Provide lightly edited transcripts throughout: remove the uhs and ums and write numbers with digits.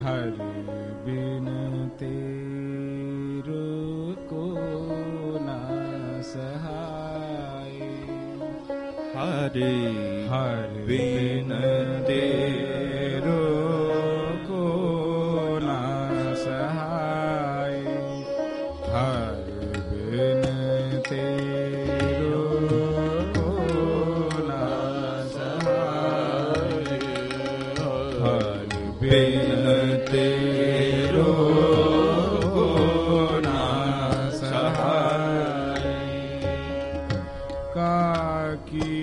हरि बिन तेरो को न सहाय। हरि बिन तेरो को न सहाय। हरि बिन तेरो को न सहाय। हरि बिन तेरो को न सहाय। काकी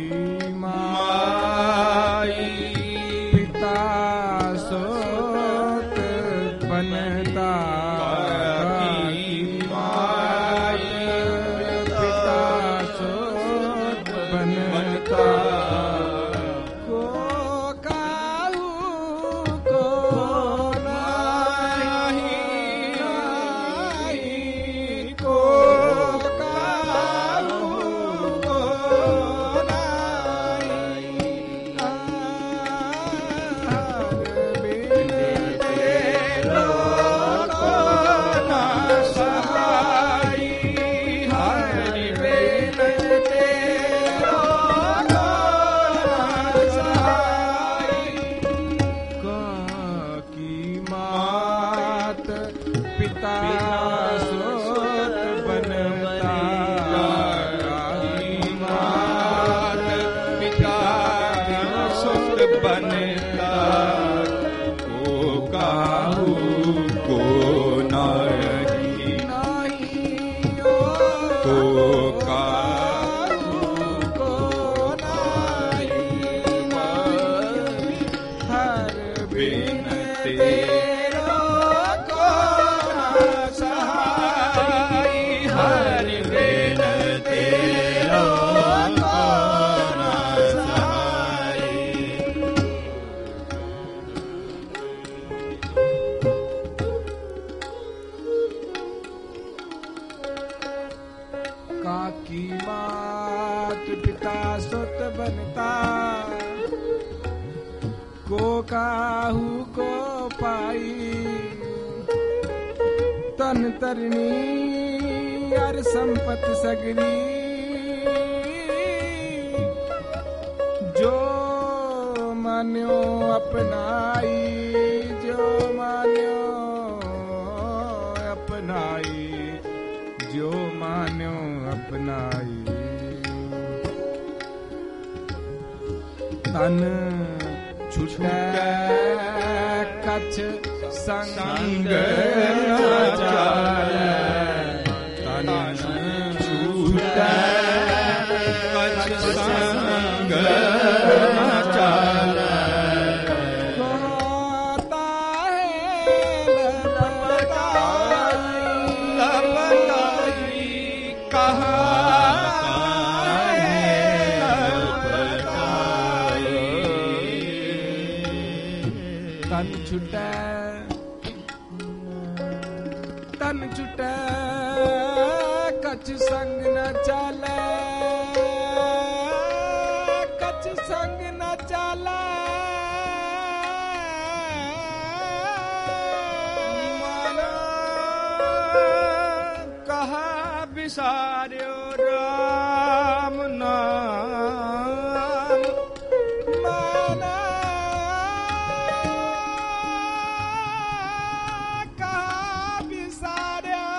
माई पिता सोत बनता। काकी माई पिता सोत बनता। को काहू को नाही को काहू को नाही। बिन तेरो को न सहाय। हरि बिन तेरो को न सहाय। काकी मात पिता सोत बनता। काकी मात पिता सुत बनता। को काहू को नाही। को काहू को नाही। हर बिन तेरो को न सहाय। हरि बिन तेरो को न सहाय। काकी मात पिता सुत बनता। को काहू को पाई। तन तरनी अर संपत सगरी। जो मान्यो अपनाई। जो मान्यो अपनाई। जो मान्यो अपनाई। तन छुटे कछ संग न चाले। तन छुटे कछ संग न चाले। कहता है लपटाई कहा तन छुटे कछ संग न चाले। कछ संग न चाले। मानो कहा बिसार्यो राम नाम। माना कहा बिसार्यो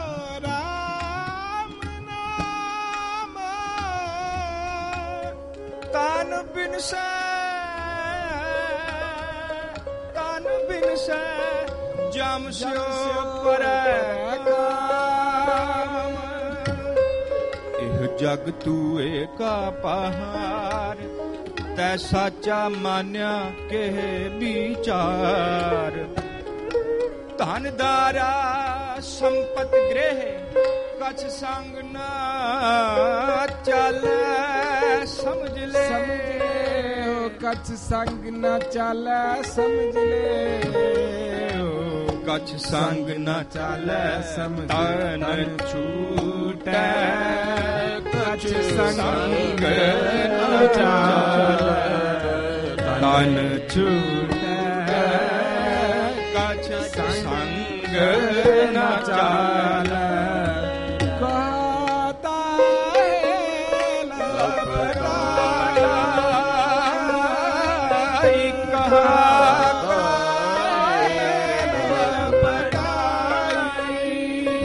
राम नाम। तान बिन से जम स्यो परै काम। इह जग तू एका पहाड़। तै साचा मान्या के विचार। धन दारा संपत गृह कछ संग न चले। समझ ले कछ संग न चाले। समझ ले कछ संग न चले। समझ तन छूटे कछ संग न चाले। तन छूटे कछ ਸੰਗ ਨਾ ਚਾਲੈ ਕਹਤਾ ਹੈ ਲਪਟਾਈ ਕਹਤਾ ਹੈ ਲਪਟਾਈ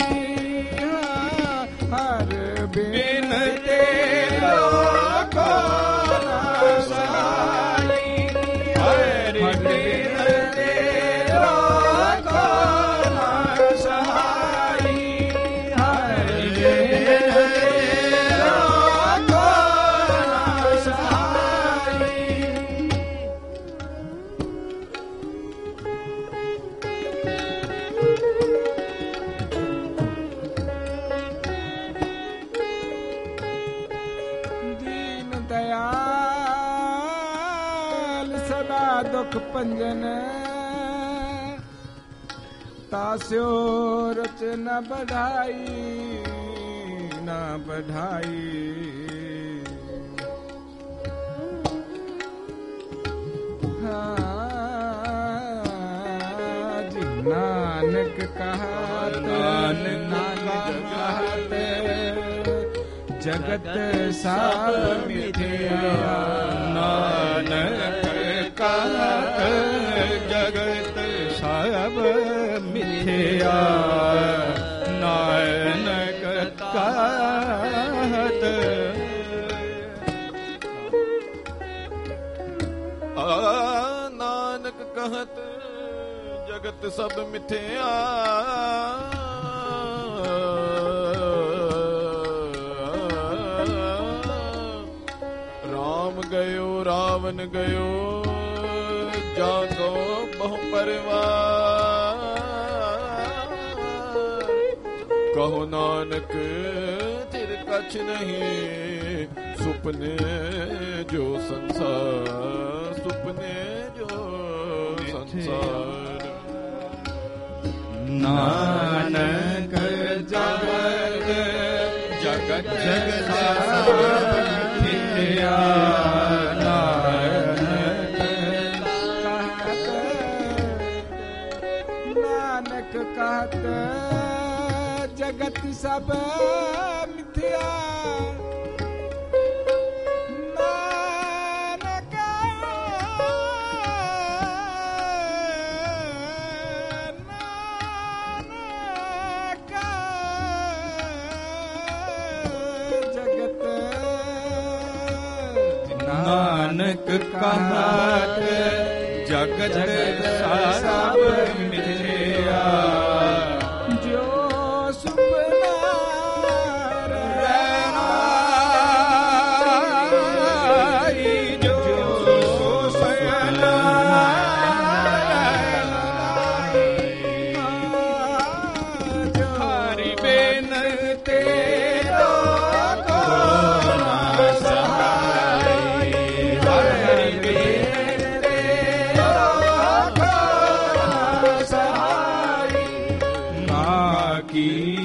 ਹਰ ਬਿਨ ਤੇਰਾ ਕੋ ਨਾ ਸਹਾਈ ਹਰ ਬਿਨ ਤੇਰਾ ਕੋ ਨਾ ਸਹਾਈ ਹਰ ਬਿਨ ਤੇਰਾ ਕੋ ਨਾ ਸਹਾਈ ਦੀਨ ਦਇਆਲ ਸਦਾ ਦੁਖ ਭੰਜਨ ਤਾਸਿਓ ਰਚ ਨ ਬਧਾਈ ਨ ਬਧਾਈ ਹਾਂ ਜੀ ਨਾਨਕ ਕਹਾਤ ਨਾਨਕ ਕਹਾਤ ਜਗਤ ਸਭ ਮਿਥਿਆ ਨਾਨਕ ਕਹਤ ਜਗਤ ਸਭ ਮਿਥਿਆ ਨਾਨਕ ਕਹਤ ਨਾਨਕ ਕਹਤ ਜਗਤ ਸਭ ਮਿਥਿਆ ਰਾਮ ਗਇਓ ਰਾਵਣ ਗਇਓ ਜਾਗੋ ਬਹੁ ਪਰਿਵਾਰ ਕਹੋ ਨਾਨਕ ਤਿਰ ਕਛ ਨਹੀਂ ਸੁਪਨੇ ਜੋ ਸੰਸਾਰ ਸੁਪਨੇ ਜੋ ਸੰਸਾਰ ਨਾਨਕ ਜਗਤ ਜਗਤ ਸਭ ਮਿਥਿਆ ਨਾਨਕ ਕਹਤ ਜਗਤ ਸਭ ਮਿਥਿਆ ਨਾਨਕ ਜਗਤ ਨਾਨਕ ਕਹਤ ਜਗਤ ਸਭ ਮਿਥਿਆ ਜੋ ਸੁਪਨਾ ਰਹਾਈ ਜੋ ਸੁਪਨਾ ਹਰਿ ਬਿਨ ਤੇਰਾ ਕੋ ਨਾ ਸਹਾਈ ਹਰਿ ਬਿਨ ਤੇਰਾ ਕੋ ਨਾ ਸਹਾਈ ਕੀ